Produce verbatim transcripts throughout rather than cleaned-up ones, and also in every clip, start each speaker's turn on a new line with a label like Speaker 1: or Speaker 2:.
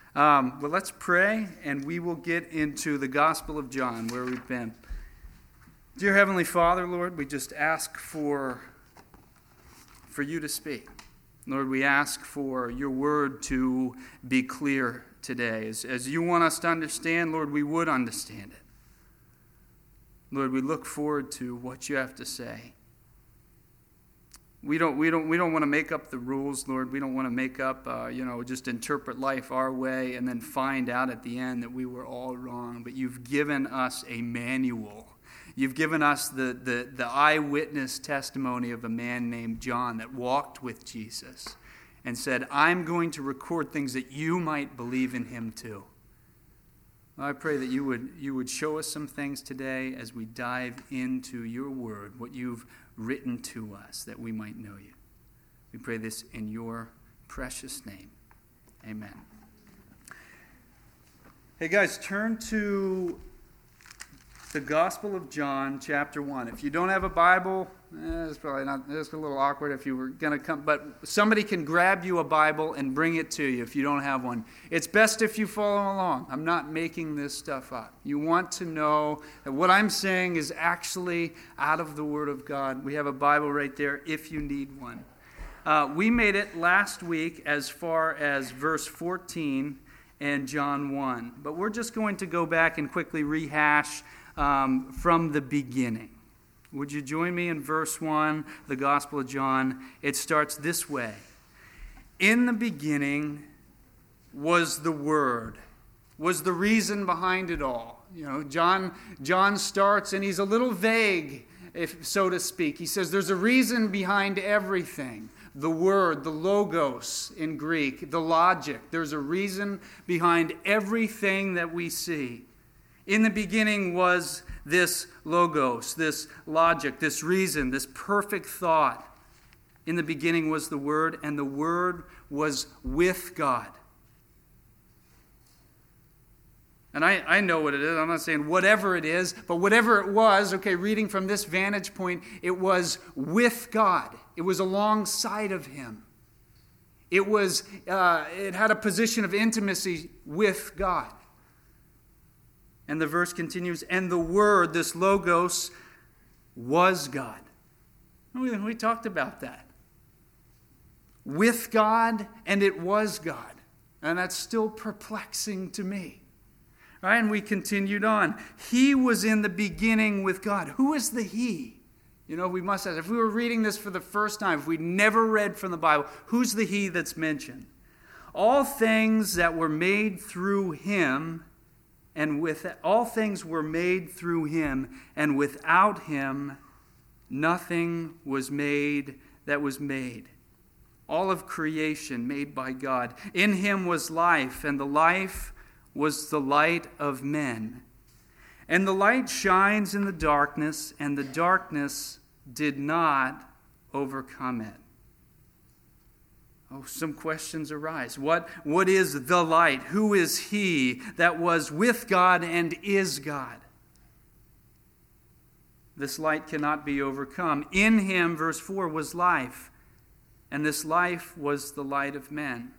Speaker 1: Um, well, let's pray, and we will get into the Gospel of John, where we've been. Dear Heavenly Father, Lord, we just ask for, for you to speak. Lord, we ask for your word to be clear today. As, as you want us to understand, Lord, we would understand it. Lord, we look forward to what you have to say. We don't, we don't, we don't want to make up the rules, Lord. We don't want to make up, uh, you know, just interpret life our way and then find out at the end that we were all wrong. But you've given us a manual. You've given us the, the, the eyewitness testimony of a man named John that walked with Jesus and said, I'm going to record things that you might believe in him too. I pray that you would you would show us some things today as we dive into your word, what you've written to us, that we might know you. We pray this in your precious name. Amen. Hey guys, turn to the Gospel of John, chapter one. If you don't have a Bible, eh, it's probably not, it's a little awkward if you were going to come, but somebody can grab you a Bible and bring it to you if you don't have one. It's best if you follow along. I'm not making this stuff up. You want to know that what I'm saying is actually out of the Word of God. We have a Bible right there if you need one. Uh, we made it last week as far as verse fourteen and John one, but we're just going to go back and quickly rehash Um, from the beginning. Would you join me in verse one, the Gospel of John? It starts this way. In the beginning was the Word, was the reason behind it all. You know, John, John starts and he's a little vague, if so to speak. He says there's a reason behind everything. The Word, the logos in Greek, the logic. There's a reason behind everything that we see. In the beginning was this logos, this logic, this reason, this perfect thought. In the beginning was the Word, and the Word was with God. And I, I know what it is. I'm not saying whatever it is, but whatever it was, okay, reading from this vantage point, it was with God. It was alongside of Him. It was, uh, it had a position of intimacy with God. And the verse continues, and the Word, this logos, was God. We, we talked about that. With God, and it was God. And that's still perplexing to me. All right, and we continued on. He was in the beginning with God. Who is the He? You know, we must ask, if we were reading this for the first time, if we'd never read from the Bible, who's the He that's mentioned? All things that were made through Him, and with all things were made through Him, and without Him nothing was made that was made. All of creation made by God. In Him was life, and the life was the light of men. And the light shines in the darkness, and the darkness did not overcome it. Oh, some questions arise. What, what is the light? Who is He that was with God and is God? This light cannot be overcome. In Him, verse four, was life, and this life was the light of men.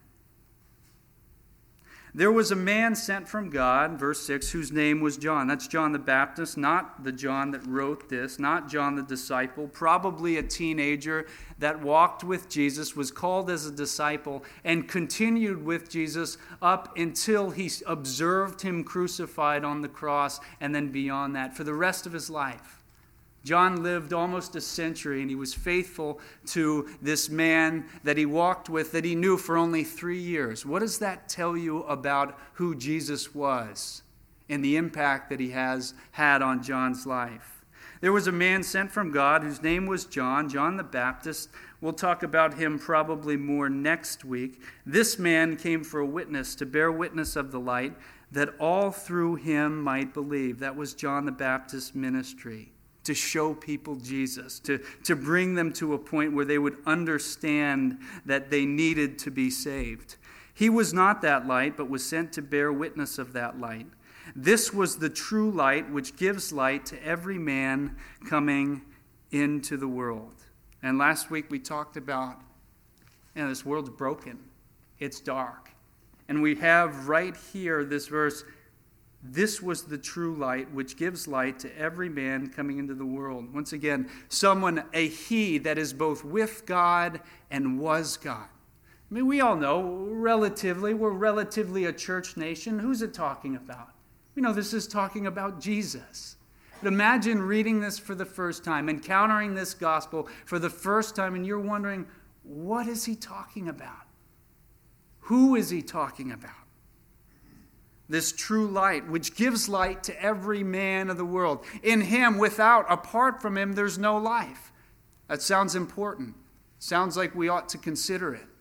Speaker 1: There was a man sent from God, verse six, whose name was John. That's John the Baptist, not the John that wrote this, not John the disciple, probably a teenager that walked with Jesus, was called as a disciple, and continued with Jesus up until he observed Him crucified on the cross, and then beyond that, for the rest of his life. John lived almost a century, and he was faithful to this man that he walked with, that he knew for only three years. What does that tell you about who Jesus was and the impact that he has had on John's life? There was a man sent from God whose name was John, John the Baptist. We'll talk about him probably more next week. This man came for a witness, to bear witness of the light, that all through him might believe. That was John the Baptist's ministry. To show people Jesus, to, to bring them to a point where they would understand that they needed to be saved. He was not that light, but was sent to bear witness of that light. This was the true light, which gives light to every man coming into the world. And last week we talked about, you know, this world's broken. It's dark. And we have right here this verse, this was the true light, which gives light to every man coming into the world. Once again, someone, a he that is both with God and was God. I mean, we all know, relatively, we're relatively a church nation. Who's it talking about? We know this is talking about Jesus. But imagine reading this for the first time, encountering this gospel for the first time, and you're wondering, what is he talking about? Who is he talking about? This true light, which gives light to every man of the world. In him, without, apart from him, there's no life. That sounds important. Sounds like we ought to consider it.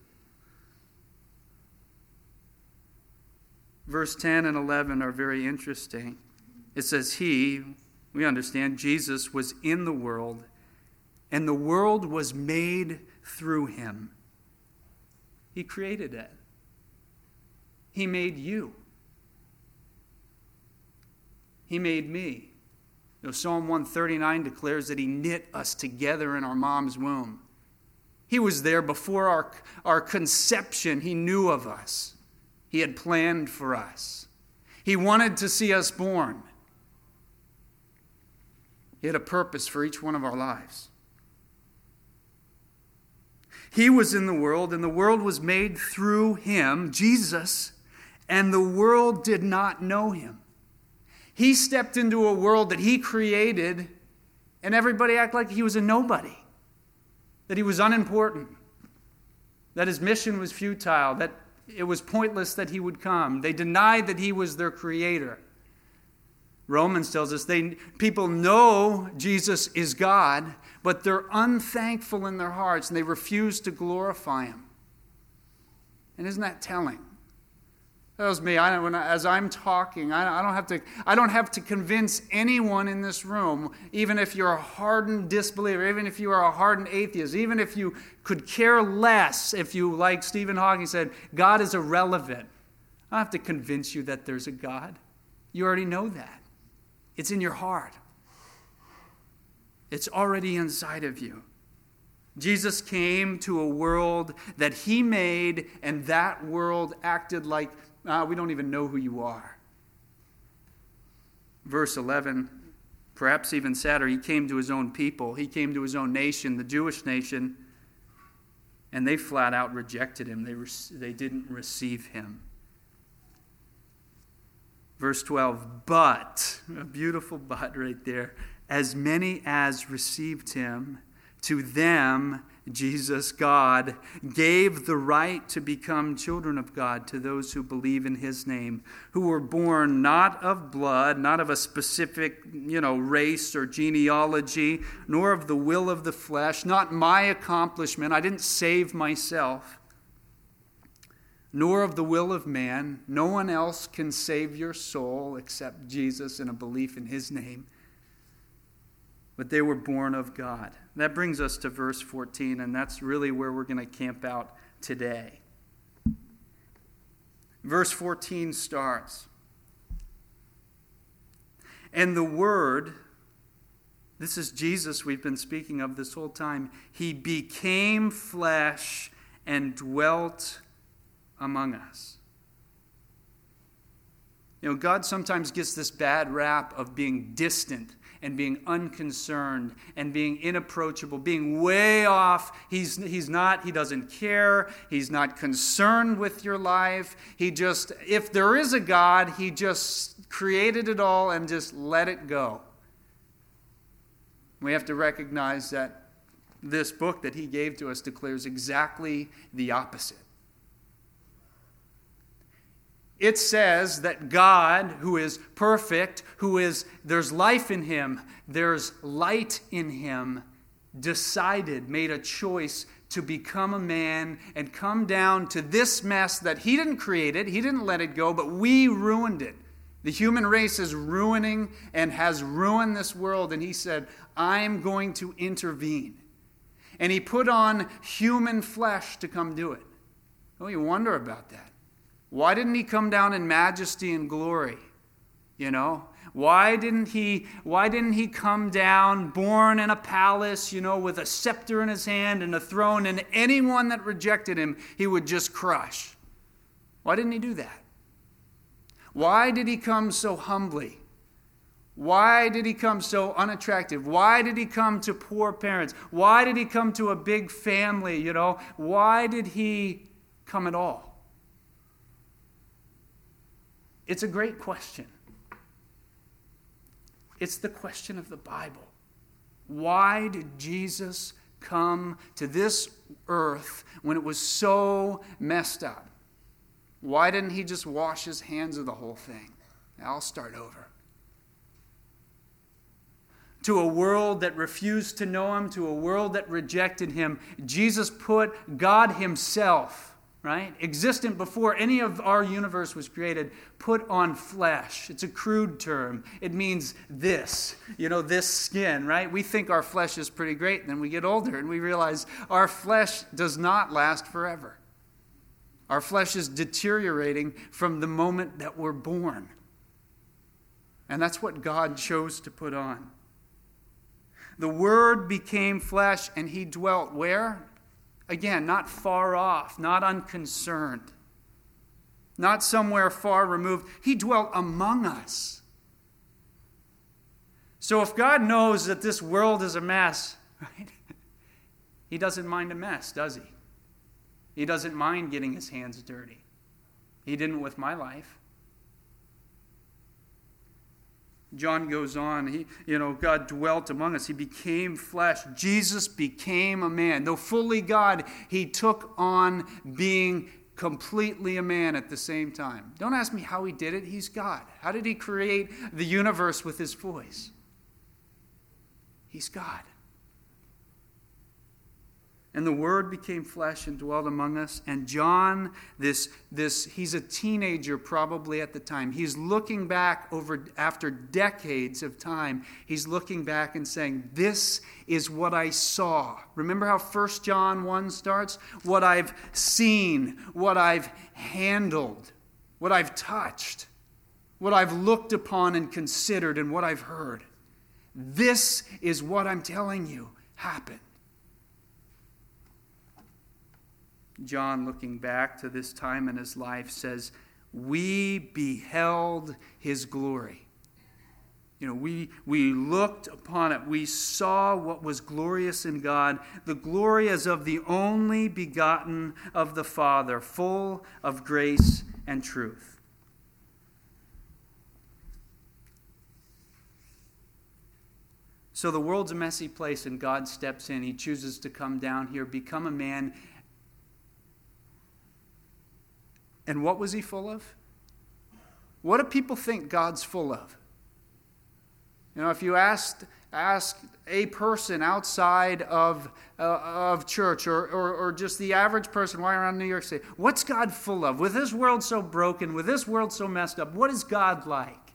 Speaker 1: Verse ten and eleven are very interesting. It says, he, we understand, Jesus was in the world, and the world was made through him. He created it. He made you. He made me. You know, Psalm one thirty-nine declares that he knit us together in our mom's womb. He was there before our, our conception. He knew of us. He had planned for us. He wanted to see us born. He had a purpose for each one of our lives. He was in the world, and the world was made through him, Jesus, and the world did not know him. He stepped into a world that he created, and everybody acted like he was a nobody, that he was unimportant, that his mission was futile, that it was pointless that he would come. They denied that he was their creator. Romans tells us they people know Jesus is God, but they're unthankful in their hearts, and they refuse to glorify him. And isn't that telling? That was me. I, when I, as I'm talking, I, I don't have to. I don't have to convince anyone in this room, even if you're a hardened disbeliever, even if you are a hardened atheist, even if you could care less, if you, like Stephen Hawking said, God is irrelevant. I don't have to convince you that there's a God. You already know that. It's in your heart. It's already inside of you. Jesus came to a world that he made, and that world acted like, uh, we don't even know who you are. Verse eleven, perhaps even sadder, he came to his own people. He came to his own nation, the Jewish nation, and they flat out rejected him. They, re- they didn't receive him. Verse twelve, but, a beautiful but right there, as many as received him, to them, Jesus, God, gave the right to become children of God to those who believe in his name, who were born not of blood, not of a specific, you know, race or genealogy, nor of the will of the flesh, not my accomplishment. I didn't save myself, nor of the will of man. No one else can save your soul except Jesus and a belief in his name. But they were born of God. That brings us to verse fourteen, and that's really where we're going to camp out today. Verse fourteen starts. And the Word, this is Jesus we've been speaking of this whole time, he became flesh and dwelt among us. You know, God sometimes gets this bad rap of being distant and being unconcerned and being inapproachable, being way off. He's, he's not, he doesn't care. He's not concerned with your life. He just, if there is a God, he just created it all and just let it go. We have to recognize that this book that he gave to us declares exactly the opposite. It says that God, who is perfect, who is, there's life in him, there's light in him, decided, made a choice to become a man and come down to this mess that he didn't create it, he didn't let it go, but we ruined it. The human race is ruining and has ruined this world, and he said, I'm going to intervene. And he put on human flesh to come do it. Oh, you wonder about that. Why didn't he come down in majesty and glory? You know, why didn't he, why didn't he come down born in a palace, you know, with a scepter in his hand and a throne, and anyone that rejected him, he would just crush? Why didn't he do that? Why did he come so humbly? Why did he come so unattractive? Why did he come to poor parents? Why did he come to a big family, you know? Why did he come at all? It's a great question. It's the question of the Bible. Why did Jesus come to this earth when it was so messed up? Why didn't he just wash his hands of the whole thing? I'll start over. To a world that refused to know him, to a world that rejected him, Jesus put God himself, right, existent before any of our universe was created, put on flesh. It's a crude term. It means this, you know, this skin, right? We think our flesh is pretty great, and then we get older and we realize our flesh does not last forever. Our flesh is deteriorating from the moment that we're born. And that's what God chose to put on. The Word became flesh and he dwelt where? Again, not far off, not unconcerned, not somewhere far removed. He dwelt among us. So if God knows that this world is a mess, right, he doesn't mind a mess, does he? He doesn't mind getting his hands dirty. He didn't with my life. John goes on, he, you know, God dwelt among us. He became flesh. Jesus became a man. Though fully God, he took on being completely a man at the same time. Don't ask me how he did it. He's God. How did he create the universe with his voice? He's God. And the Word became flesh and dwelt among us. And John, this, this, he's a teenager probably at the time. He's looking back over, after decades of time, he's looking back and saying, this is what I saw. Remember how First John one starts? What I've seen, what I've handled, what I've touched, what I've looked upon and considered, and what I've heard. This is what I'm telling you happened. John, looking back to this time in his life, says, we beheld his glory. You know, we, we looked upon it. We saw what was glorious in God. The glory as of the only begotten of the Father, full of grace and truth. So the world's a messy place and God steps in. He chooses to come down here, become a man. And what was he full of? What do people think God's full of? You know, if you asked ask a person outside of uh, of church or, or or just the average person walking around New York City, what's God full of? With this world so broken, with this world so messed up, what is God like?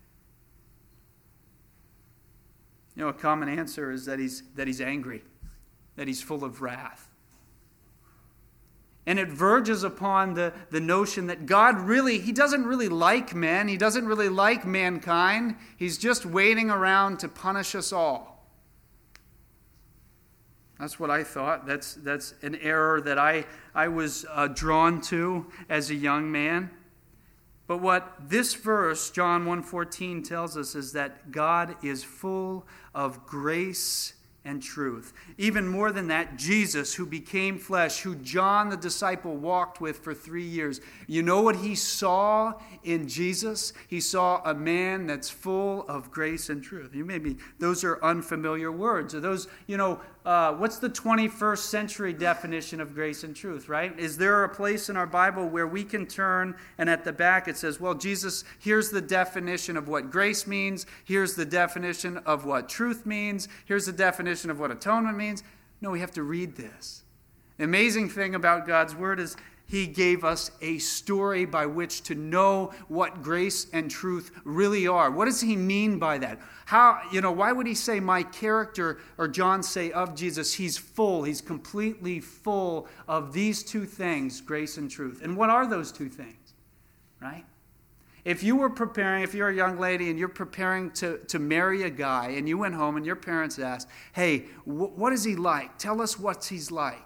Speaker 1: You know, a common answer is that he's that he's angry, that he's full of wrath. And it verges upon the, the notion that God really, he doesn't really like men. He doesn't really like mankind. He's just waiting around to punish us all. That's what I thought. That's that's an error that I, I was uh, drawn to as a young man. But what this verse, John one fourteen, tells us is that God is full of grace and truth. Even more than that, Jesus, who became flesh, who John the disciple walked with for three years. You know what he saw in Jesus? He saw a man that's full of grace and truth. You maybe those are unfamiliar words. Are those, you know, uh, what's the twenty-first century definition of grace and truth, right? Is there a place in our Bible where we can turn and at the back it says, well, Jesus, here's the definition of what grace means. Here's the definition of what truth means. Here's the definition of what atonement means. No, we have to read this. The amazing thing about God's Word is he gave us a story by which to know what grace and truth really are. What does he mean by that? How, you know, why would he say my character, or John say of Jesus, he's full, he's completely full of these two things, grace and truth. And what are those two things, right? If you were preparing, if you're a young lady and you're preparing to, to marry a guy and you went home and your parents asked, hey, wh- what is he like? Tell us what he's like.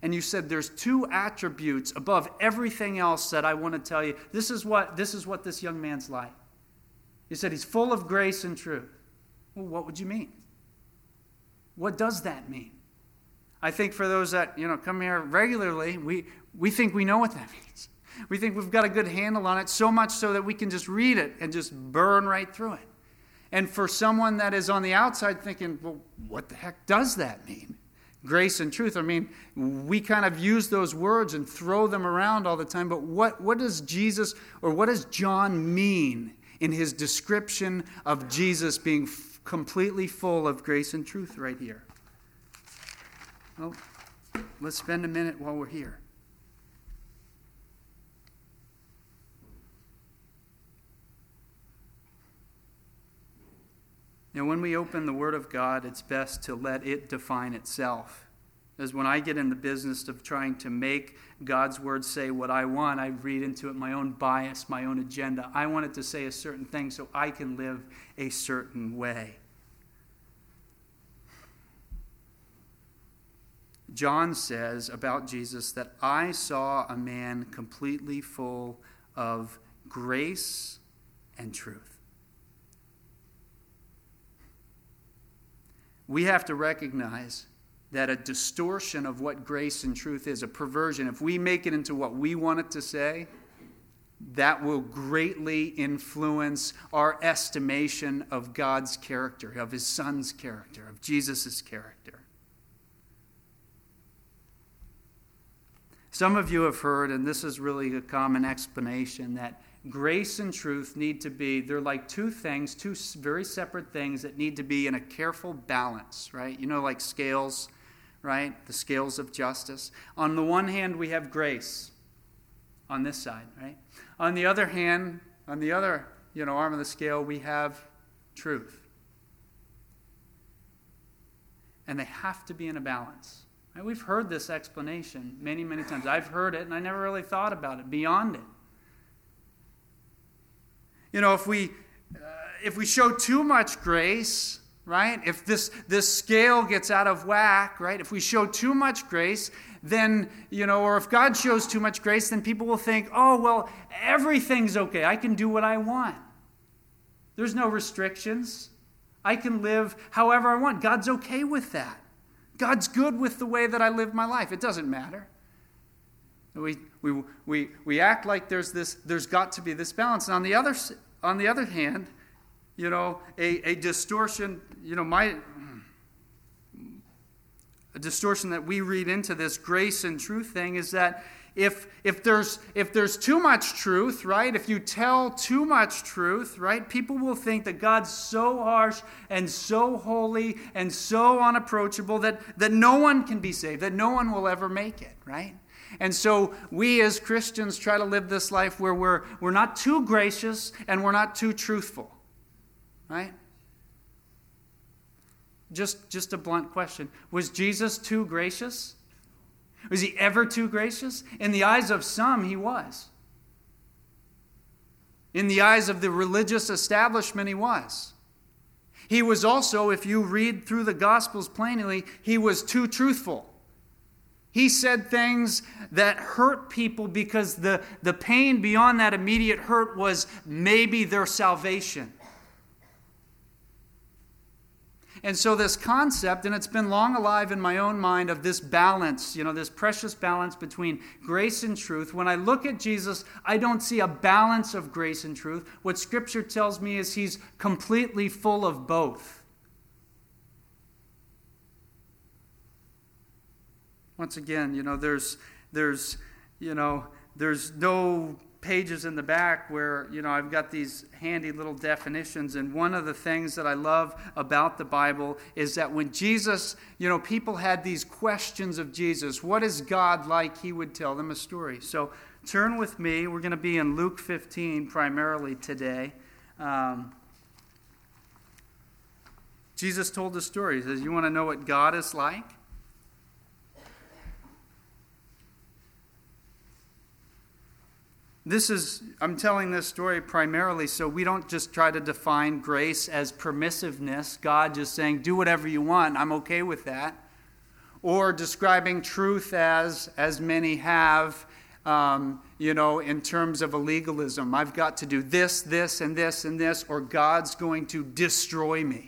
Speaker 1: and you said there's two attributes above everything else that I want to tell you. This is what this is what this young man's like. You said he's full of grace and truth. Well, what would you mean? What does that mean? I think for those that, you know, come here regularly, we, we think we know what that means. We think we've got a good handle on it, so much so that we can just read it and just burn right through it. And for someone that is on the outside thinking, well, what the heck does that mean? Grace and truth. I mean, we kind of use those words and throw them around all the time, but what, what does Jesus, or what does John mean in his description of Jesus being f- completely full of grace and truth right here? Well, let's spend a minute while we're here. Now, when we open the Word of God, it's best to let it define itself. Because when I get in the business of trying to make God's Word say what I want, I read into it my own bias, my own agenda. I want it to say a certain thing so I can live a certain way. John says about Jesus that I saw a man completely full of grace and truth. We have to recognize that a distortion of what grace and truth is, a perversion, if we make it into what we want it to say, that will greatly influence our estimation of God's character, of his Son's character, of Jesus' character. Some of you have heard, and this is really a common explanation, that grace and truth need to be, they're like two things, two very separate things that need to be in a careful balance, right? You know, like scales, right? The scales of justice. On the one hand, we have grace on this side, right? On the other hand, on the other, you know, arm of the scale, we have truth. And they have to be in a balance. Right? We've heard this explanation many, many times. I've heard it, and I never really thought about it beyond it. You know, if we uh, if we show too much grace, right? If this this scale gets out of whack, right? If we show too much grace, then, you know, or if God shows too much grace, then people will think, oh, well, everything's okay. I can do what I want. There's no restrictions. I can live however I want. God's okay with that. God's good with the way that I live my life. It doesn't matter. We we we we act like there's this there's got to be this balance. And on the other on the other hand, you know, a, a distortion, you know, my a distortion that we read into this grace and truth thing is that if if there's if there's too much truth, right? If you tell too much truth, right? People will think that God's so harsh and so holy and so unapproachable that that no one can be saved, that no one will ever make it, right? And so we as Christians try to live this life where we're, we're not too gracious and we're not too truthful. Right? Just, just a blunt question. Was Jesus too gracious? Was he ever too gracious? In the eyes of some, he was. In the eyes of the religious establishment, he was. He was also, if you read through the Gospels plainly, he was too truthful. He said things that hurt people because the, the pain beyond that immediate hurt was maybe their salvation. And so this concept, and it's been long alive in my own mind, of this balance, you know, this precious balance between grace and truth. When I look at Jesus, I don't see a balance of grace and truth. What Scripture tells me is he's completely full of both. Once again, you know, there's, there's, you know, there's no pages in the back where, you know, I've got these handy little definitions. And one of the things that I love about the Bible is that when Jesus, you know, people had these questions of Jesus, what is God like? He would tell them a story. So turn with me. We're going to be in Luke fifteen primarily today. Um, Jesus told a story. He says, you want to know what God is like? This is, I'm telling this story primarily so we don't just try to define grace as permissiveness, God just saying, do whatever you want, I'm okay with that. or describing truth as, as many have, um, you know, in terms of a legalism. I've got to do this, this, and this, and this, or God's going to destroy me.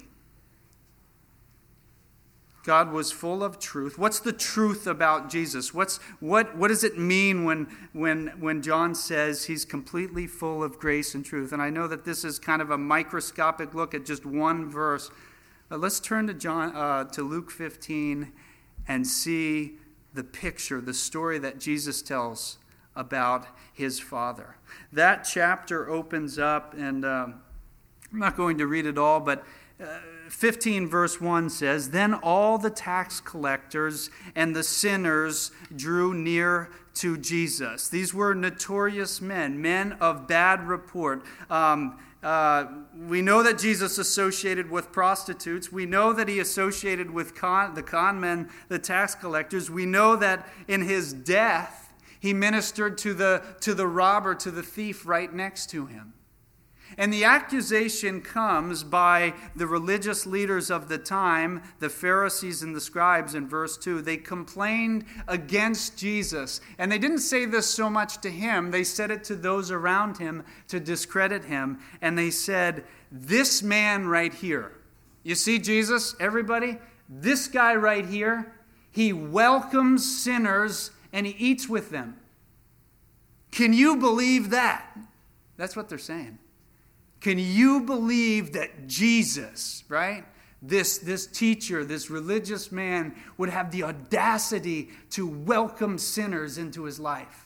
Speaker 1: God was full of truth. What's the truth about Jesus? What's what what does it mean when when when John says he's completely full of grace and truth? And I know that this is kind of a microscopic look at just one verse. But let's turn to John uh, to Luke fifteen and see the picture, the story that Jesus tells about his Father. That chapter opens up, and um, I'm not going to read it all, but Uh, fifteen verse one says, "Then all the tax collectors and the sinners drew near to Jesus." These were notorious men, men of bad report. Um, uh, we know that Jesus associated with prostitutes. We know that he associated with con, the con men, the tax collectors. We know that in his death, he ministered to the, to the robber, to the thief right next to him. And the accusation comes by the religious leaders of the time, the Pharisees and the scribes in verse two. They complained against Jesus. And they didn't say this so much to him. They said it to those around him to discredit him. And they said, "This man right here," you see Jesus, everybody? This guy right here, he welcomes sinners and he eats with them. Can you believe that? That's what they're saying. Can you believe that Jesus, right, this, this teacher, this religious man, would have the audacity to welcome sinners into his life?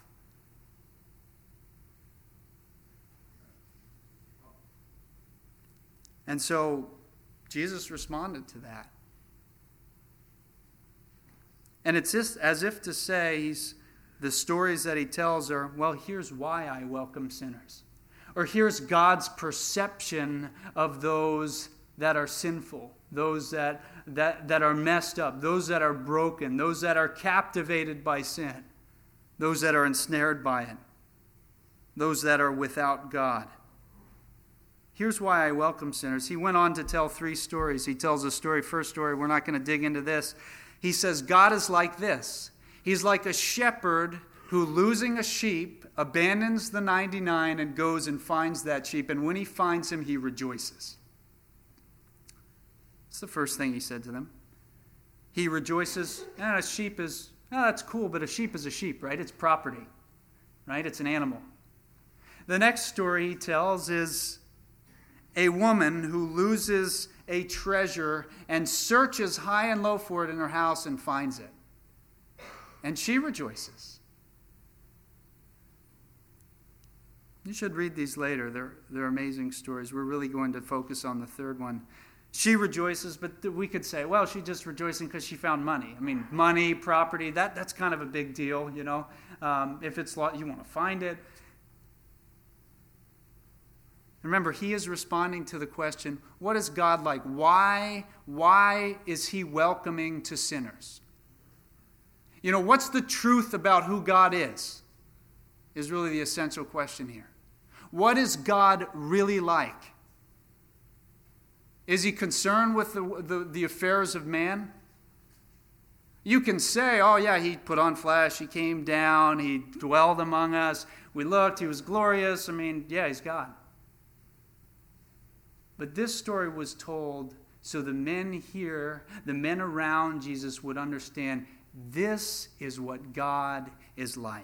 Speaker 1: And so Jesus responded to that. And it's just as if to say, he's, the stories that he tells are, well, here's why I welcome sinners. Or here's God's perception of those that are sinful, those that, that, that are messed up, those that are broken, those that are captivated by sin, those that are ensnared by it, those that are without God. Here's why I welcome sinners. He went on to tell three stories. He tells a story, first story, we're not going to dig into this. He says, God is like this. He's like a shepherd who, losing a sheep, abandons the ninety-nine and goes and finds that sheep. And when he finds him, he rejoices. That's the first thing he said to them. He rejoices. Ah, a sheep is, ah, that's cool, but a sheep is a sheep, right? It's property, right? It's an animal. The next story he tells is a woman who loses a treasure and searches high and low for it in her house and finds it. And she rejoices. You should read these later. They're, they're amazing stories. We're really going to focus on the third one. She rejoices, but we could say, well, she's just rejoicing because she found money. I mean, money, property, that, that's kind of a big deal, you know. Um, if it's lost, you want to find it. Remember, he is responding to the question, what is God like? Why, why is he welcoming to sinners? You know, what's the truth about who God is? Is really the essential question here. What is God really like? Is he concerned with the, the, the affairs of man? You can say, oh yeah, he put on flesh, he came down, he dwelled among us, we looked, he was glorious. I mean, yeah, he's God. But this story was told so the men here, the men around Jesus would understand this is what God is like.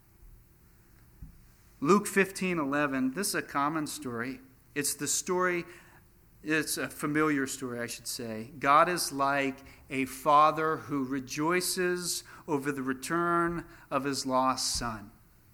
Speaker 1: Luke fifteen eleven, this is a common story. It's the story, it's a familiar story, I should say. God is like a father who rejoices over the return of his lost son.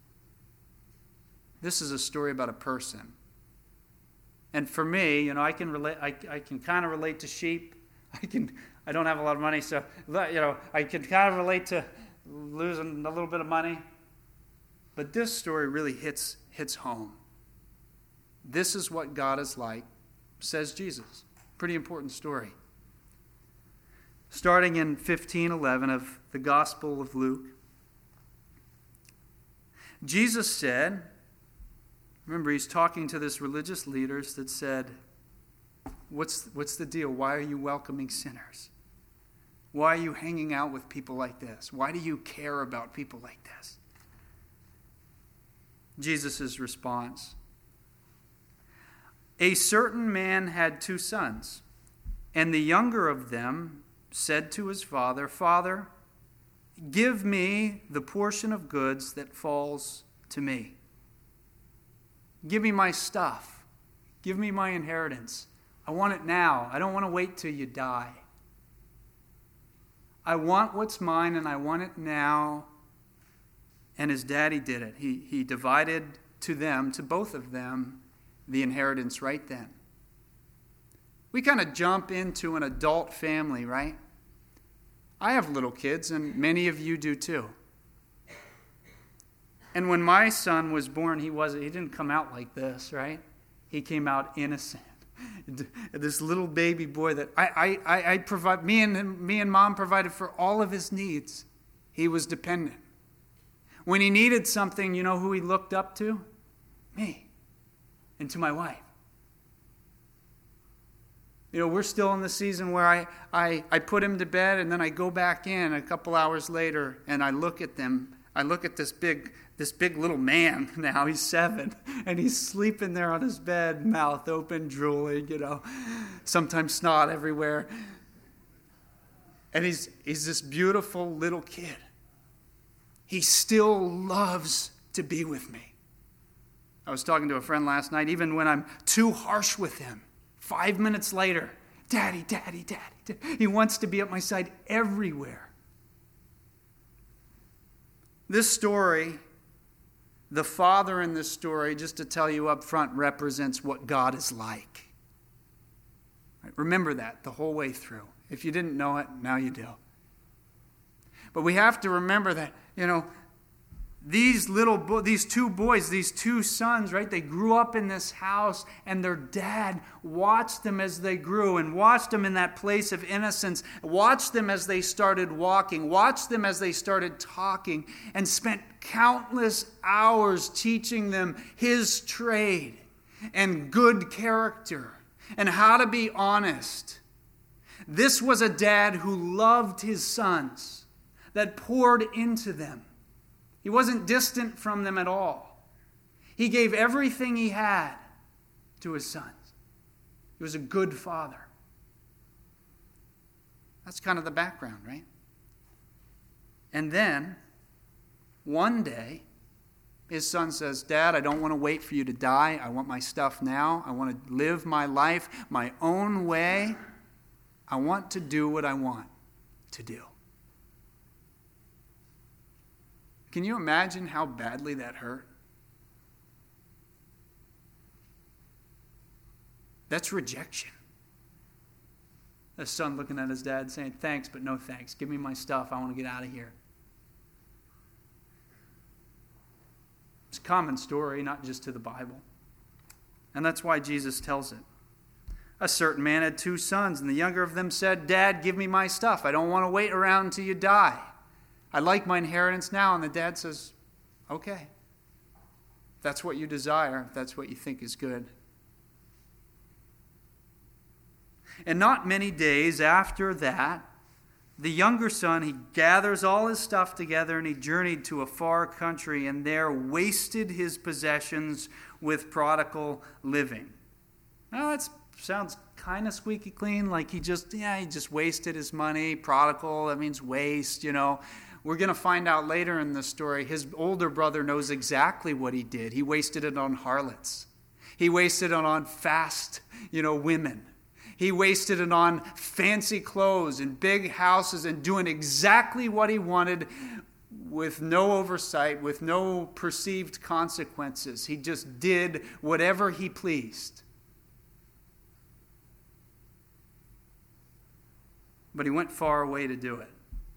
Speaker 1: This is a story about a person. And for me, you know, I can relate. I, I can kind of relate to sheep. I can. I don't have a lot of money, so you know, I can kind of relate to losing a little bit of money. But this story really hits hits home. This is what God is like, says Jesus. Pretty important story. Starting in fifteen eleven of the Gospel of Luke, Jesus said, remember, he's talking to this religious leaders that said, what's, what's the deal? Why are you welcoming sinners? Why are you hanging out with people like this? Why do you care about people like this? Jesus' response. A certain man had two sons, and the younger of them said to his father, Father, give me the portion of goods that falls to me. Give me my stuff. Give me my inheritance. I want it now. I don't want to wait till you die. I want what's mine, and I want it now. And his daddy did it. He, he divided to them, to both of them, the inheritance right then. We kind of jump into an adult family, right? I have little kids, and many of you do too. And when my son was born, he wasn't, he didn't come out like this, right? He came out innocent. This little baby boy that I, I, I provide, me and me and mom provided for all of his needs. He was dependent. When he needed something, you know who he looked up to? Me. And to my wife. You know, we're still in the season where I, I, I put him to bed and then I go back in a couple hours later and I look at them. I look at this big this big little man now. He's seven. And he's sleeping there on his bed, mouth open, drooling, you know. Sometimes snot everywhere. And he's he's this beautiful little kid. He still loves to be with me. I was talking to a friend last night, even when I'm too harsh with him. Five minutes later, Daddy, Daddy, Daddy, Daddy. He wants to be at my side everywhere. This story, the father in this story, just to tell you up front, represents what God is like. Right? Remember that the whole way through. If you didn't know it, now you do. But we have to remember that, you know, These little, bo- these two boys, these two sons, right? They grew up in this house, and their dad watched them as they grew, and watched them in that place of innocence, watched them as they started walking, watched them as they started talking, and spent countless hours teaching them his trade and good character and how to be honest. This was a dad who loved his sons, that poured into them. He wasn't distant from them at all. He gave everything he had to his sons. He was a good father. That's kind of the background, right? And then, one day, his son says, Dad, I don't want to wait for you to die. I want my stuff now. I want to live my life my own way. I want to do what I want to do. Can you imagine how badly that hurt? That's rejection. The son looking at his dad saying, thanks, but no thanks. Give me my stuff. I want to get out of here. It's a common story, not just to the Bible. And that's why Jesus tells it. A certain man had two sons, and the younger of them said, Dad, give me my stuff. I don't want to wait around until you die. I like my inheritance now. And the dad says, okay. If that's what you desire, if that's what you think is good. And not many days after that, the younger son, he gathers all his stuff together and he journeyed to a far country and there wasted his possessions with prodigal living. Now that sounds kind of squeaky clean, like he just, yeah, he just wasted his money. Prodigal, that means waste, you know. We're going to find out later in the story, his older brother knows exactly what he did. He wasted it on harlots. He wasted it on fast, you know, women. He wasted it on fancy clothes and big houses and doing exactly what he wanted with no oversight, with no perceived consequences. He just did whatever he pleased. But he went far away to do it.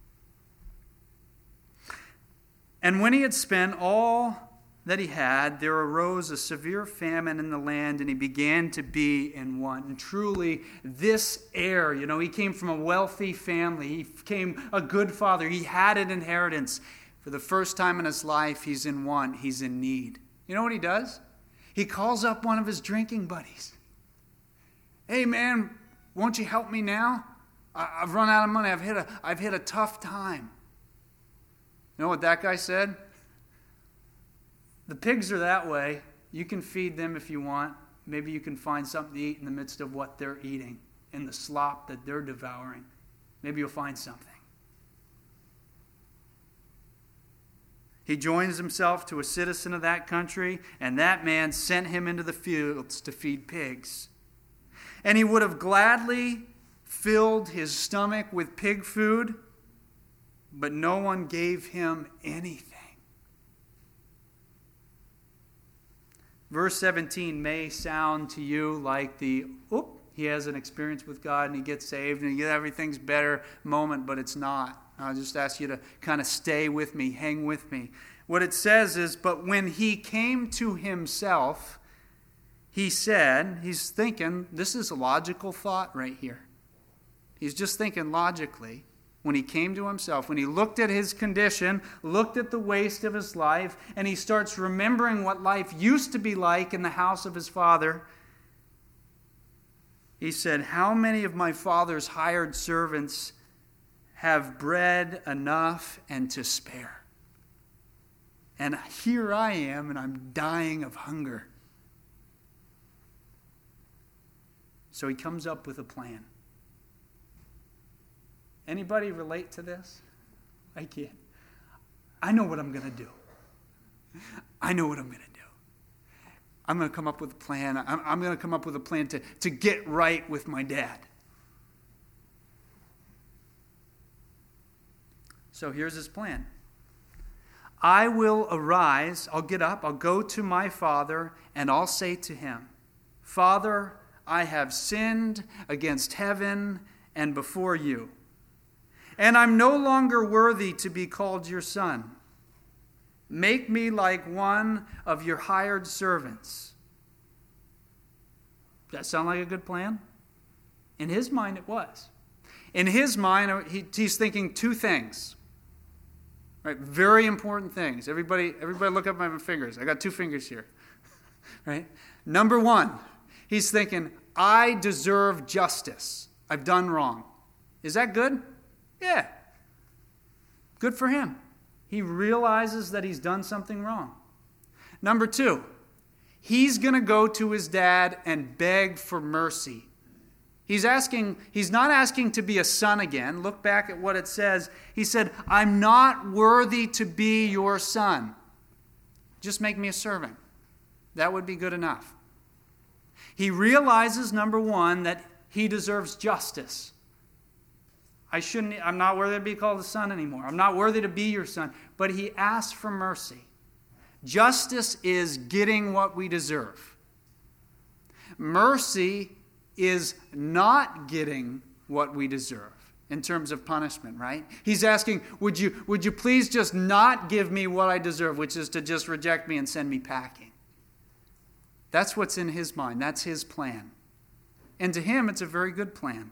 Speaker 1: And when he had spent all that he had, there arose a severe famine in the land, and he began to be in want. And truly, this heir, you know, he came from a wealthy family. He became a good father. He had an inheritance. For the first time in his life, he's in want. He's in need. You know what he does? He calls up one of his drinking buddies. Hey, man, won't you help me now? I've run out of money. I've hit a, I've hit a tough time. You know what that guy said? The pigs are that way. You can feed them if you want. Maybe you can find something to eat in the midst of what they're eating, in the slop that they're devouring. Maybe you'll find something. He joins himself to a citizen of that country, and that man sent him into the fields to feed pigs. And he would have gladly filled his stomach with pig food, but no one gave him anything. Verse seventeen may sound to you like the, oop, he has an experience with God and he gets saved and everything's better moment, but it's not. I'll just ask you to kind of stay with me, hang with me. What it says is, but when he came to himself, he said, he's thinking, this is a logical thought right here. He's just thinking logically. When he came to himself, when he looked at his condition, looked at the waste of his life, and he starts remembering what life used to be like in the house of his father, he said, how many of my father's hired servants have bread enough and to spare? And here I am, and I'm dying of hunger. So he comes up with a plan. Anybody relate to this? I can't. I know what I'm going to do. I know what I'm going to do. I'm going to come up with a plan. I'm, I'm going to come up with a plan to, to get right with my dad. So here's his plan. I will arise, I'll get up, I'll go to my father, and I'll say to him, Father, I have sinned against heaven and before you. And I'm no longer worthy to be called your son. Make me like one of your hired servants. Does that sound like a good plan? In his mind, it was. In his mind, he, he's thinking two things. Right? Very important things. Everybody, everybody look up my fingers. I got two fingers here. Right? Number one, he's thinking, I deserve justice. I've done wrong. Is that good? Yeah. Good for him. He realizes that he's done something wrong. Number two, he's going to go to his dad and beg for mercy. He's asking, he's not asking to be a son again. Look back at what it says. He said, I'm not worthy to be your son. Just make me a servant. That would be good enough. He realizes, number one, that he deserves justice. I shouldn't, I'm not worthy to be called a son anymore. I'm not worthy to be your son. But he asks for mercy. Justice is getting what we deserve. Mercy is not getting what we deserve in terms of punishment, right? He's asking, would you, would you please just not give me what I deserve, which is to just reject me and send me packing? That's what's in his mind. That's his plan. And to him, it's a very good plan.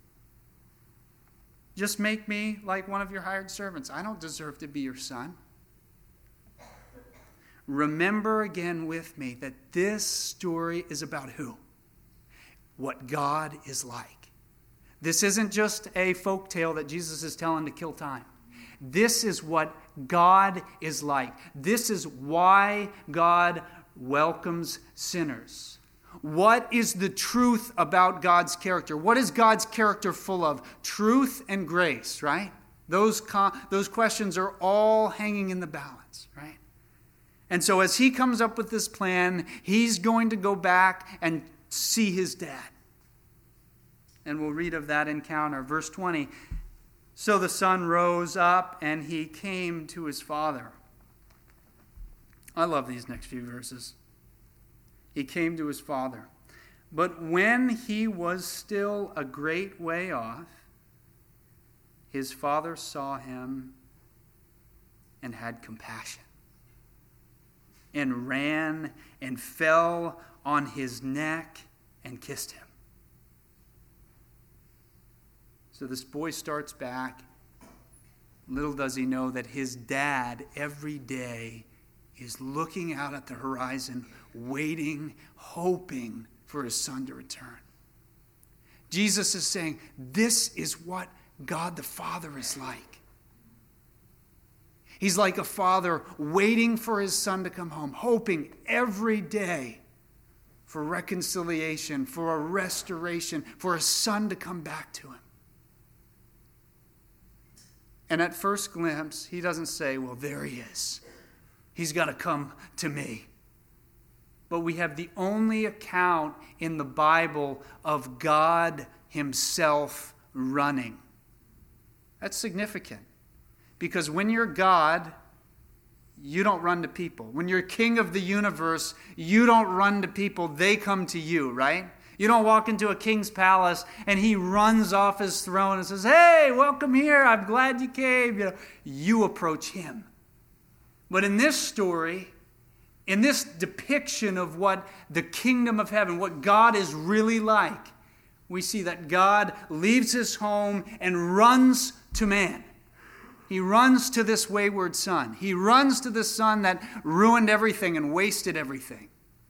Speaker 1: Just make me like one of your hired servants. I don't deserve to be your son. Remember again with me that this story is about who? What God is like. This isn't just a folk tale that Jesus is telling to kill time. This is what God is like. This is why God welcomes sinners. What is the truth about God's character? What is God's character full of? Truth and grace, right? Those, con- those questions are all hanging in the balance, right? And so as he comes up with this plan, he's going to go back and see his dad. And we'll read of that encounter. Verse twenty, so the son rose up and he came to his father. I love these next few verses. He came to his father. But when he was still a great way off, his father saw him and had compassion, and ran and fell on his neck and kissed him. So this boy starts back. Little does he know that his dad every day is looking out at the horizon, waiting, hoping for his son to return. Jesus is saying, this is what God the Father is like. He's like a father waiting for his son to come home, hoping every day for reconciliation, for a restoration, for a son to come back to him. And at first glimpse, he doesn't say, well, there he is. He's got to come to me. But we have the only account in the Bible of God himself running. That's significant. Because when you're God, you don't run to people. When you're king of the universe, you don't run to people. They come to you, right? You don't walk into a king's palace and he runs off his throne and says, hey, welcome here. I'm glad you came. You know, you approach him. But in this story, in this depiction of what the kingdom of heaven, what God is really like, we see that God leaves his home and runs to man. He runs to this wayward son. He runs to the son that ruined everything and wasted everything.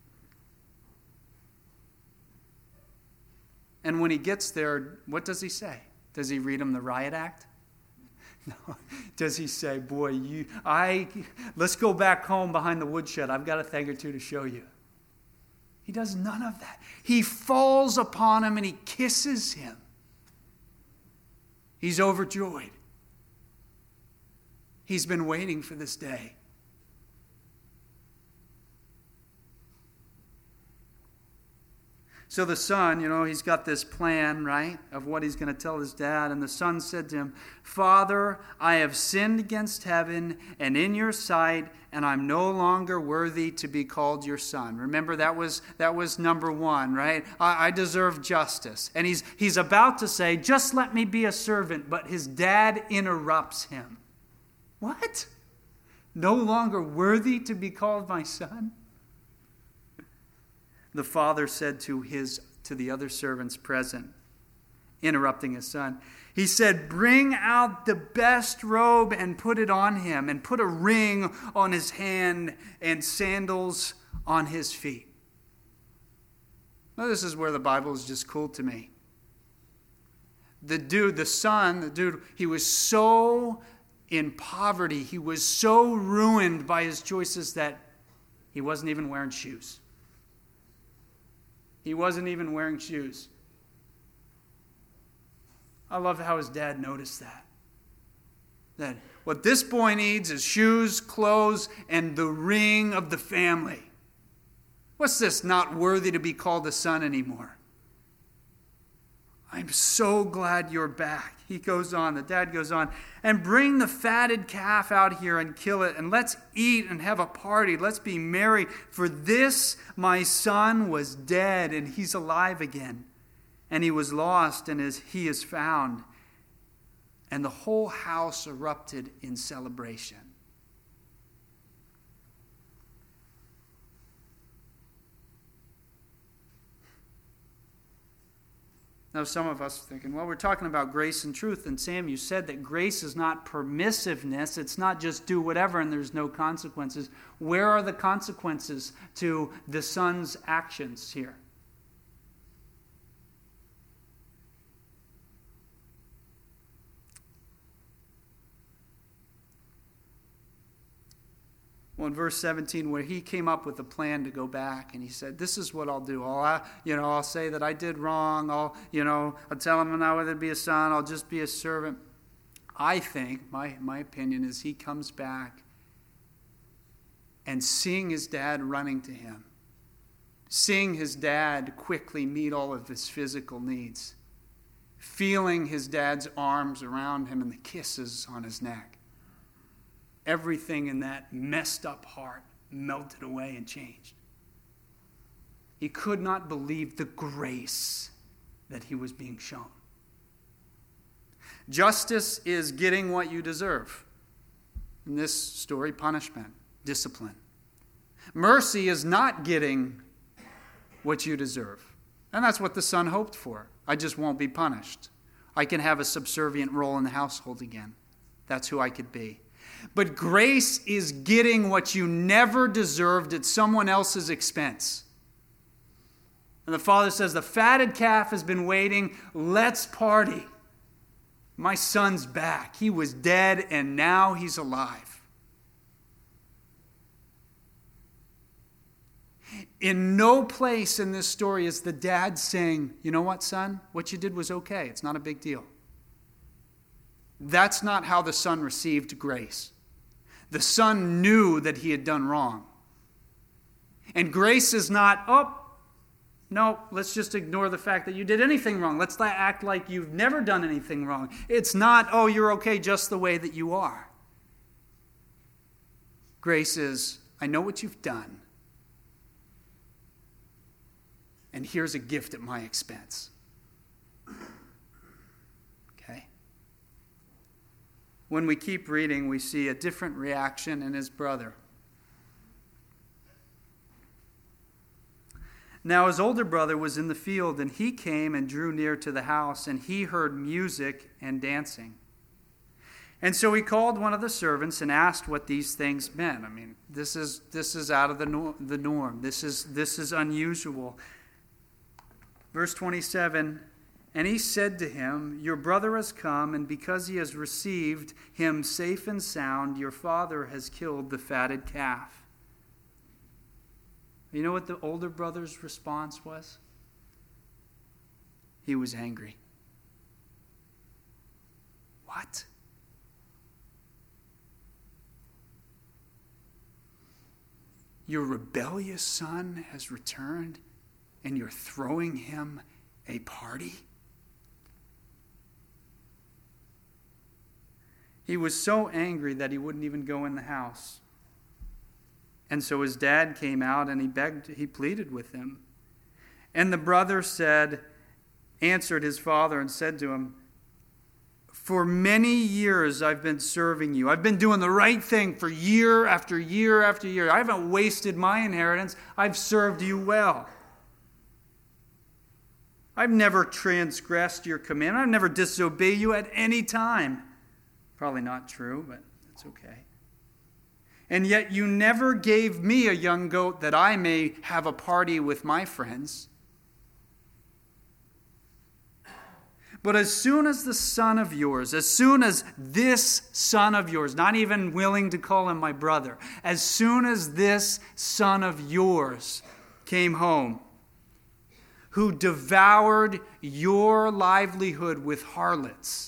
Speaker 1: And when he gets there, what does he say? Does he read him the riot act? No. Does he say, boy, you, I, let's go back home behind the woodshed. I've got a thing or two to show you. He does none of that. He falls upon him and he kisses him. He's overjoyed. He's been waiting for this day. So the son, you know, he's got this plan, right, of what he's going to tell his dad. And the son said to him, Father, I have sinned against heaven and in your sight, and I'm no longer worthy to be called your son. Remember, that was that was number one, right? I, I deserve justice. And he's he's about to say, just let me be a servant. But his dad interrupts him. What? No longer worthy to be called my son? The father said to his to the other servants present, interrupting his son, he said, bring out the best robe and put it on him, and put a ring on his hand and sandals on his feet. Well, this is where the Bible is just cool to me. The dude, the son, the dude, he was so in poverty, he was so ruined by his choices that he wasn't even wearing shoes. He wasn't even wearing shoes. I love how his dad noticed that. That what this boy needs is shoes, clothes, and the ring of the family. What's this? Not worthy to be called a son anymore. I'm so glad you're back. He goes on, the dad goes on, and bring the fatted calf out here and kill it, and let's eat and have a party. Let's be merry, for this my son was dead, and he's alive again. And he was lost, and is, he is found. And the whole house erupted in celebration. Now, some of us are thinking, well, we're talking about grace and truth. And Sam, you said that grace is not permissiveness. It's not just do whatever and there's no consequences. Where are the consequences to the son's actions here? Well, in verse seventeen, where he came up with a plan to go back, and he said, "This is what I'll do. I'll, you know, I'll say that I did wrong. I'll, you know, I'll tell him I'm not whether to be a son. I'll just be a servant." I think my my opinion is he comes back, and seeing his dad running to him, seeing his dad quickly meet all of his physical needs, feeling his dad's arms around him and the kisses on his neck. Everything in that messed up heart melted away and changed. He could not believe the grace that he was being shown. Justice is getting what you deserve. In this story, punishment, discipline. Mercy is not getting what you deserve. And that's what the son hoped for. I just won't be punished. I can have a subservient role in the household again. That's who I could be. But grace is getting what you never deserved at someone else's expense. And the father says, the fatted calf has been waiting. Let's party. My son's back. He was dead and now he's alive. In no place in this story is the dad saying, you know what, son? What you did was okay. It's not a big deal. That's not how the son received grace. The son knew that he had done wrong. And grace is not, oh, no, let's just ignore the fact that you did anything wrong. Let's act like you've never done anything wrong. It's not, oh, you're okay just the way that you are. Grace is, I know what you've done. And here's a gift at my expense. Okay? When we keep reading, we see a different reaction in his brother. Now his older brother was in the field, and he came and drew near to the house, and he heard music and dancing. And so he called one of the servants and asked what these things meant. I mean, this is this is out of the norm, the norm. This is this is unusual. Verse twenty-seven, and he said to him, your brother has come, and because he has received him safe and sound, your father has killed the fatted calf. You know what the older brother's response was? He was angry. What? Your rebellious son has returned, and you're throwing him a party? He was so angry that he wouldn't even go in the house. And so his dad came out and he begged, he pleaded with him. And the brother said, answered his father and said to him, for many years I've been serving you. I've been doing the right thing for year after year after year. I haven't wasted my inheritance. I've served you well. I've never transgressed your commandment. I've never disobeyed you at any time. Probably not true, but it's okay. And yet you never gave me a young goat that I may have a party with my friends. But as soon as the son of yours, as soon as this son of yours, not even willing to call him my brother, as soon as this son of yours came home, who devoured your livelihood with harlots,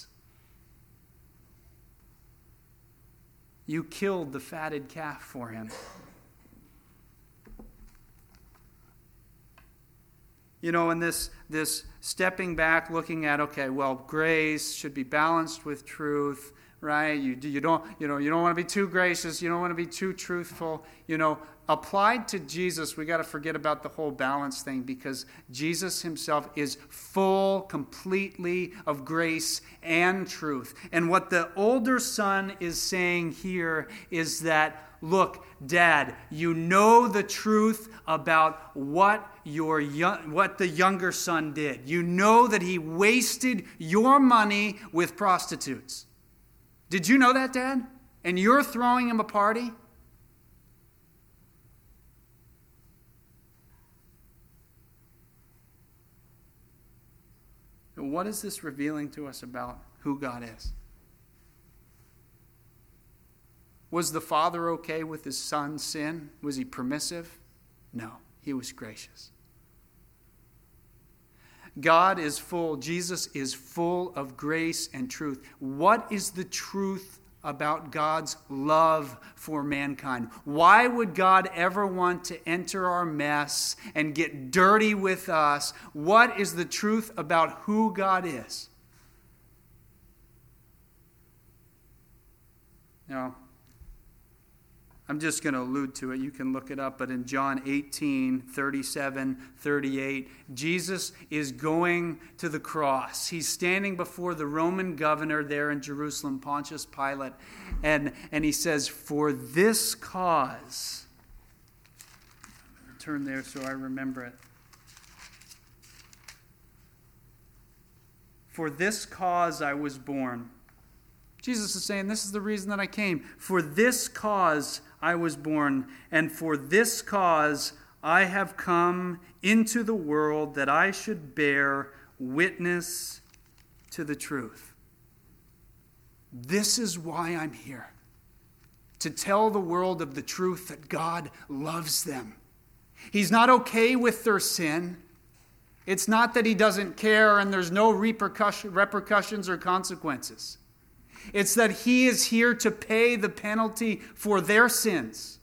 Speaker 1: you killed the fatted calf for him. You know, in this, this stepping back, looking at, okay, well, grace should be balanced with truth, right? You, you don't, you know, you don't want to be too gracious. You don't want to be too truthful. You know, applied to Jesus, we got to forget about the whole balance thing, because Jesus himself is full completely of grace and truth. And what the older son is saying here is that, look, Dad, you know the truth about what your young, what the younger son did. You know that he wasted your money with prostitutes. Did you know that, Dad? And you're throwing him a party? What is this revealing to us about who God is? Was the father okay with his son's sin? Was he permissive? No, he was gracious. God is full, Jesus is full of grace and truth. What is the truth about God's love for mankind? Why would God ever want to enter our mess and get dirty with us? What is the truth about who God is? Now, I'm just going to allude to it. You can look it up. But in John eighteen, thirty-seven, thirty-eight, Jesus is going to the cross. He's standing before the Roman governor there in Jerusalem, Pontius Pilate. And, and he says, for this cause, turn there so I remember it. For this cause I was born. Jesus is saying, this is the reason that I came. For this cause I was born, and for this cause I have come into the world that I should bear witness to the truth. This is why I'm here. To tell the world of the truth that God loves them. He's not okay with their sin. It's not that he doesn't care and there's no repercussion, repercussions or consequences. It's that he is here to pay the penalty for their sins.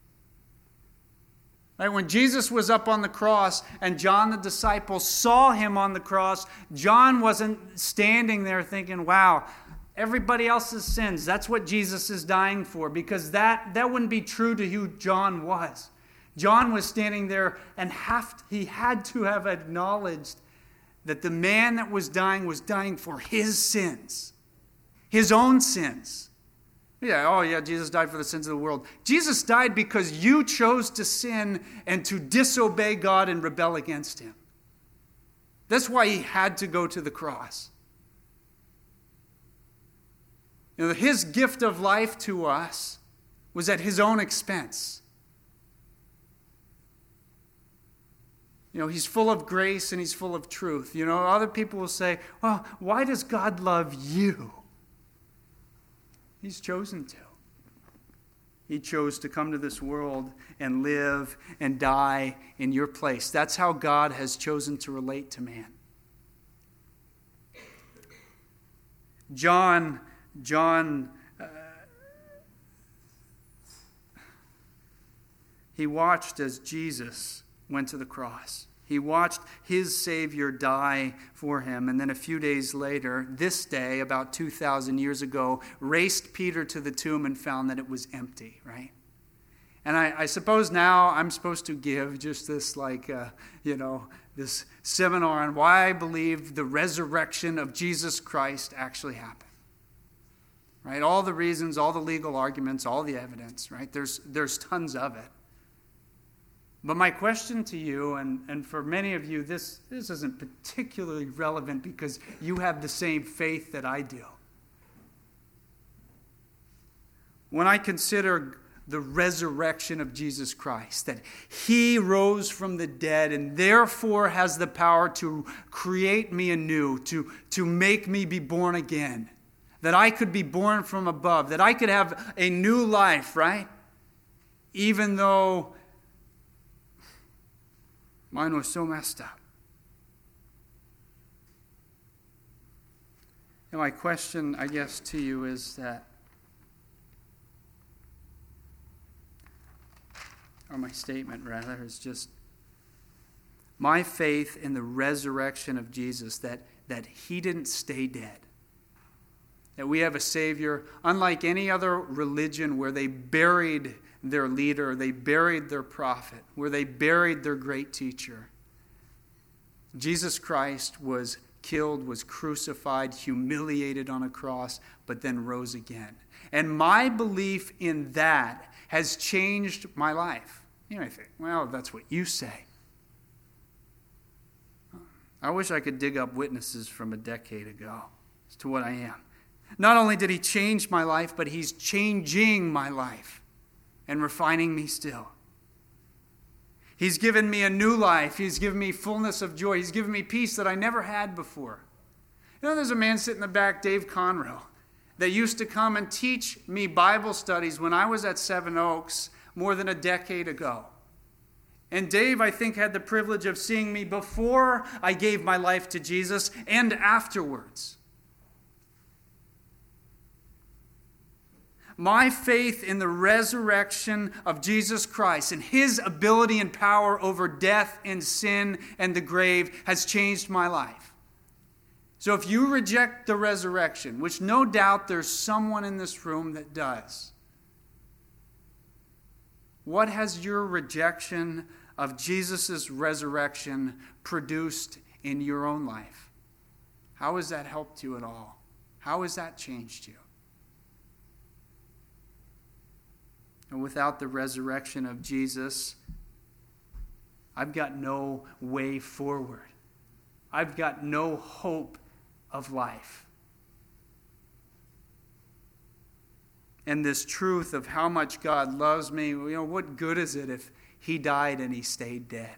Speaker 1: Right? When Jesus was up on the cross and John the disciple saw him on the cross, John wasn't standing there thinking, wow, everybody else's sins, that's what Jesus is dying for, because that, that wouldn't be true to who John was. John was standing there and have, he had to have acknowledged that the man that was dying was dying for his sins, his own sins. Yeah, oh yeah, Jesus died for the sins of the world. Jesus died because you chose to sin and to disobey God and rebel against him. That's why he had to go to the cross. You know, his gift of life to us was at his own expense. You know, he's full of grace and he's full of truth. You know, other people will say, well, why does God love you? He's chosen to. He chose to come to this world and live and die in your place. That's how God has chosen to relate to man. John, John, uh, he watched as Jesus went to the cross. He watched his Savior die for him. And then a few days later, this day, about two thousand years ago, raced Peter to the tomb and found that it was empty, right? And I, I suppose now I'm supposed to give just this, like, uh, you know, this seminar on why I believe the resurrection of Jesus Christ actually happened. Right? All the reasons, all the legal arguments, all the evidence, right? There's, there's tons of it. But my question to you, and, and for many of you, this, this isn't particularly relevant because you have the same faith that I do. When I consider the resurrection of Jesus Christ, that he rose from the dead and therefore has the power to create me anew, to, to make me be born again, that I could be born from above, that I could have a new life, right? Even though mine was so messed up. And my question, I guess, to you is that, or my statement rather, is just my faith in the resurrection of Jesus, that, that he didn't stay dead. That we have a Savior, unlike any other religion where they buried their leader, they buried their prophet, where they buried their great teacher. Jesus Christ was killed, was crucified, humiliated on a cross, but then rose again. And my belief in that has changed my life. You know, I think, well, that's what you say. I wish I could dig up witnesses from a decade ago as to what I am. Not only did he change my life, but he's changing my life and refining me still. He's given me a new life. He's given me fullness of joy. He's given me peace that I never had before. You know, there's a man sitting in the back, Dave Conroe, that used to come and teach me Bible studies when I was at Seven Oaks more than a decade ago. And Dave, I think, had the privilege of seeing me before I gave my life to Jesus and afterwards. My faith in the resurrection of Jesus Christ and his ability and power over death and sin and the grave has changed my life. So if you reject the resurrection, which no doubt there's someone in this room that does, what has your rejection of Jesus' resurrection produced in your own life? How has that helped you at all? How has that changed you? And without the resurrection of Jesus, I've got no way forward. I've got no hope of life. And this truth of how much God loves me, you know, what good is it if he died and he stayed dead.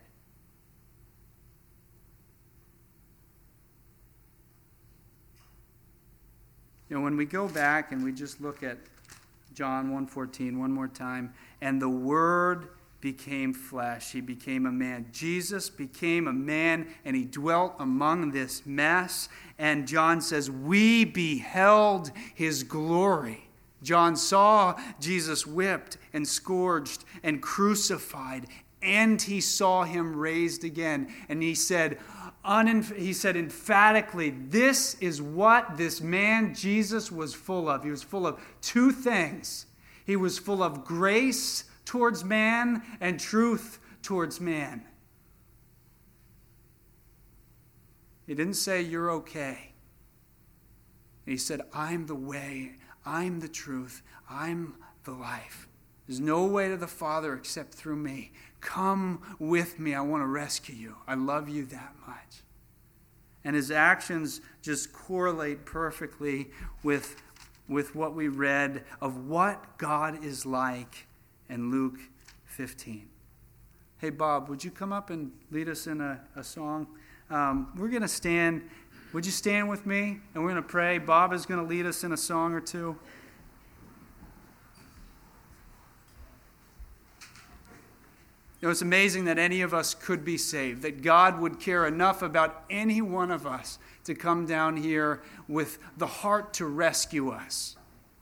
Speaker 1: You know, when we go back and we just look at John one fourteen one more time, and the Word became flesh. He became a man. Jesus became a man, and he dwelt among this mess. And John says, we beheld his glory. John saw Jesus whipped and scourged and crucified, and he saw him raised again. And he said, unenf- he said emphatically, this is what this man Jesus was full of. He was full of two things. He was full of grace towards man and truth towards man. He didn't say, you're okay. He said, I'm the way, I'm the truth, I'm the life. There's no way to the Father except through me. Come with me. I want to rescue you. I love you that much. And his actions just correlate perfectly with, with what we read of what God is like in Luke fifteen. Hey, Bob, would you come up and lead us in a, a song? Um, we're going to stand. Would you stand with me? And we're going to pray. Bob is going to lead us in a song or two. You know, it's amazing that any of us could be saved, that God would care enough about any one of us to come down here with the heart to rescue us.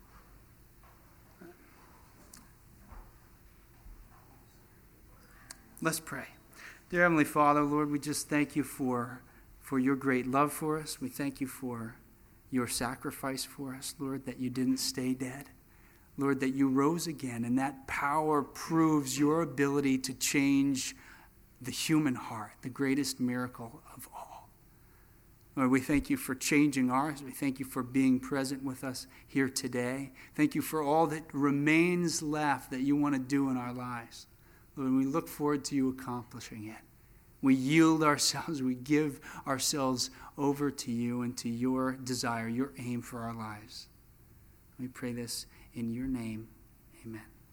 Speaker 1: Let's pray. Dear Heavenly Father, Lord, we just thank you for, for your great love for us. We thank you for your sacrifice for us, Lord, that you didn't stay dead. Lord, that you rose again, and that power proves your ability to change the human heart, the greatest miracle of all. Lord, we thank you for changing ours. We thank you for being present with us here today. Thank you for all that remains left that you want to do in our lives. Lord, we look forward to you accomplishing it. We yield ourselves, we give ourselves over to you and to your desire, your aim for our lives. We pray this in your name. Amen.